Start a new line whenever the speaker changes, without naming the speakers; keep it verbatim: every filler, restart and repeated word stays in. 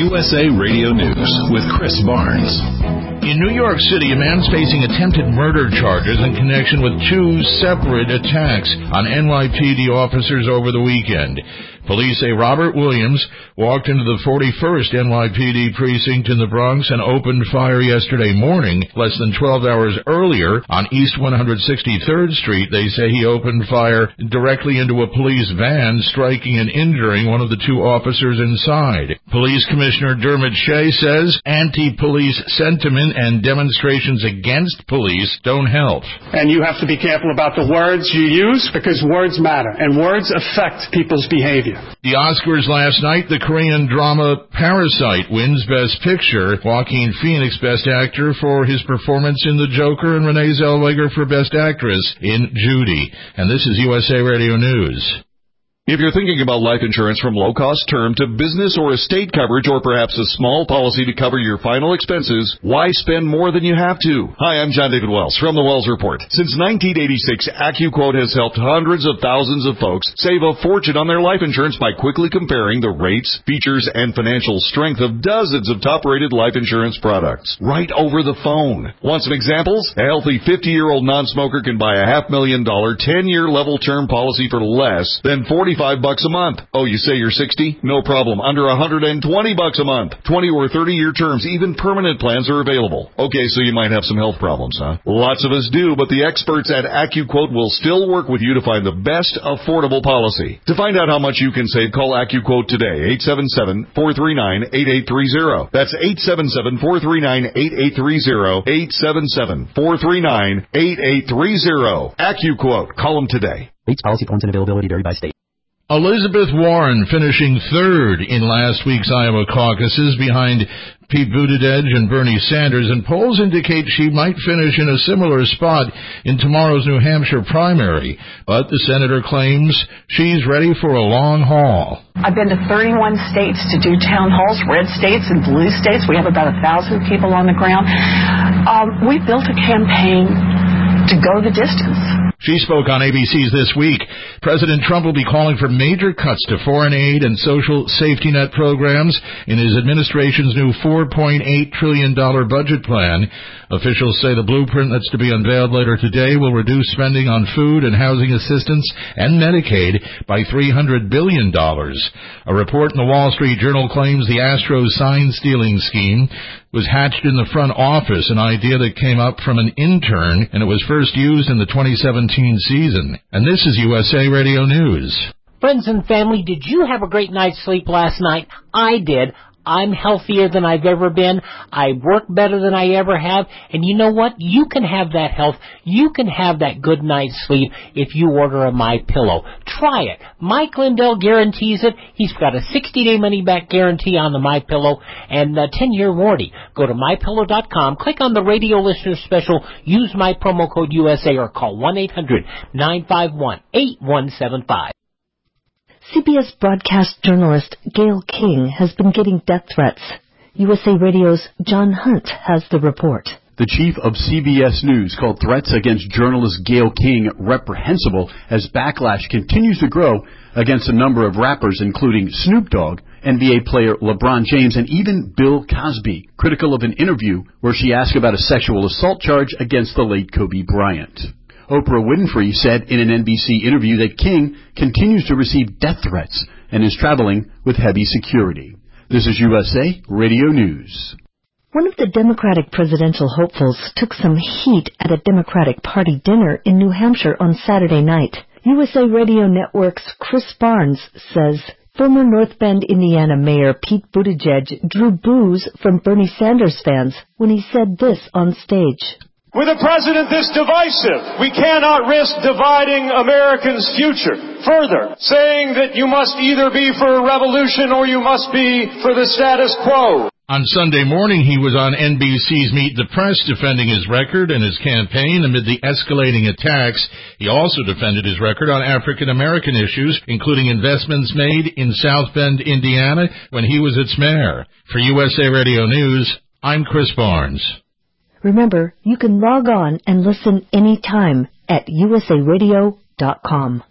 U S A Radio News with Chris Barnes.
In New York City, a man's facing attempted murder charges in connection with two separate attacks on N Y P D officers over the weekend. Police say Robert Williams walked into the forty-first N Y P D precinct in the Bronx and opened fire yesterday morning, less than twelve hours earlier, on East one hundred sixty-third Street. They say he opened fire directly into a police van, striking and injuring one of the two officers inside. Police Commissioner Dermot Shea says anti-police sentiment and demonstrations against police don't help.
And you have to be careful about the words you use, because words matter, and words affect people's behavior.
The Oscars last night, the Korean drama Parasite wins Best Picture. Joaquin Phoenix Best Actor for his performance in The Joker, and Renee Zellweger for Best Actress in Judy. And this is U S A Radio News.
If you're thinking about life insurance from low-cost term to business or estate coverage, or perhaps a small policy to cover your final expenses, why spend more than you have to? Hi, I'm John David Wells from the Wells Report. Since nineteen eighty-six, AccuQuote has helped hundreds of thousands of folks save a fortune on their life insurance by quickly comparing the rates, features, and financial strength of dozens of top-rated life insurance products right over the phone. Want some examples? A healthy fifty-year-old non-smoker can buy a half million dollar ten-year level term policy for less than forty-five bucks a month. Oh, you say you're sixty? No problem. Under one hundred twenty bucks a month. twenty or thirty-year terms, even permanent plans are available. Okay, so you might have some health problems, huh? Lots of us do, but the experts at AccuQuote will still work with you to find the best affordable policy. To find out how much you can save, call AccuQuote today, eight seven seven, four three nine, eight eight three zero. That's eight seven seven, four three nine, eight eight three zero, eight seven seven, four three nine, eight eight three zero. AccuQuote. Call them today.
Rates, policy forms, and availability vary by state.
Elizabeth Warren finishing third in last week's Iowa caucuses behind Pete Buttigieg and Bernie Sanders, and polls indicate she might finish in a similar spot in tomorrow's New Hampshire primary. But the senator claims she's ready for a long haul.
I've been to thirty-one states to do town halls, red states and blue states. We have about a thousand people on the ground. Um, we built a campaign to go the distance.
She spoke on A B C's This Week. President Trump will be calling for major cuts to foreign aid and social safety net programs in his administration's new four point eight trillion dollars budget plan. Officials say the blueprint that's to be unveiled later today will reduce spending on food and housing assistance and Medicaid by three hundred billion dollars. A report in the Wall Street Journal claims the Astros sign-stealing scheme was hatched in the front office, an idea that came up from an intern, and it was first used in the twenty seventeen season. And this is U S A Radio News.
Friends and family, did you have a great night's sleep last night? I did. I'm healthier than I've ever been. I work better than I ever have. And you know what? You can have that health. You can have that good night's sleep if you order a MyPillow. Try it. Mike Lindell guarantees it. He's got a sixty-day money-back guarantee on the MyPillow and a ten-year warranty. Go to my pillow dot com, click on the radio listener special, use my promo code U S A, or call one eight hundred, nine five one, eight one seven five.
C B S broadcast journalist Gayle King has been getting death threats. U S A Radio's John Hunt has the report.
The chief of C B S News called threats against journalist Gayle King reprehensible as backlash continues to grow against a number of rappers, including Snoop Dogg, N B A player LeBron James, and even Bill Cosby, critical of an interview where she asked about a sexual assault charge against the late Kobe Bryant. Oprah Winfrey said in an N B C interview that King continues to receive death threats and is traveling with heavy security. This is U S A Radio News.
One of the Democratic presidential hopefuls took some heat at a Democratic Party dinner in New Hampshire on Saturday night. U S A Radio Network's Chris Barnes says former North Bend, Indiana Mayor Pete Buttigieg drew boos from Bernie Sanders fans when he said this on stage.
With a president this divisive, we cannot risk dividing Americans' future further, saying that you must either be for a revolution or you must be for the status quo.
On Sunday morning, he was on N B C's Meet the Press defending his record and his campaign amid the escalating attacks. He also defended his record on African-American issues, including investments made in South Bend, Indiana, when he was its mayor. For U S A Radio News, I'm Chris Barnes.
Remember, you can log on and listen anytime at U S A radio dot com.